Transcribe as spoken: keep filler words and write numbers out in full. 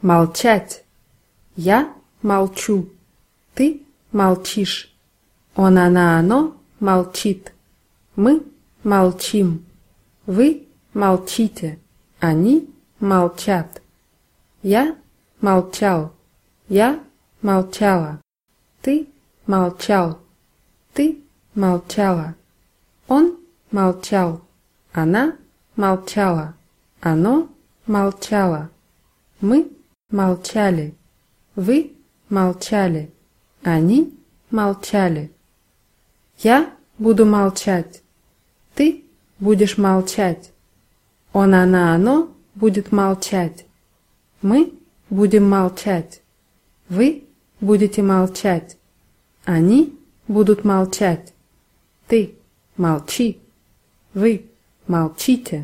Молчать. Я молчу. Ты молчишь. Он, она, оно молчит. Мы молчим. Вы молчите. Они молчат. Я молчал. Я молчала. Ты молчал. Ты молчала. Он молчал. Она молчала. Оно молчало. Мы молчали. Вы молчали. Они молчали. Я буду молчать. Ты будешь молчать. Он, она, оно будет молчать. Мы будем молчать. Вы будете молчать. Они будут молчать. Ты молчи. Вы молчите.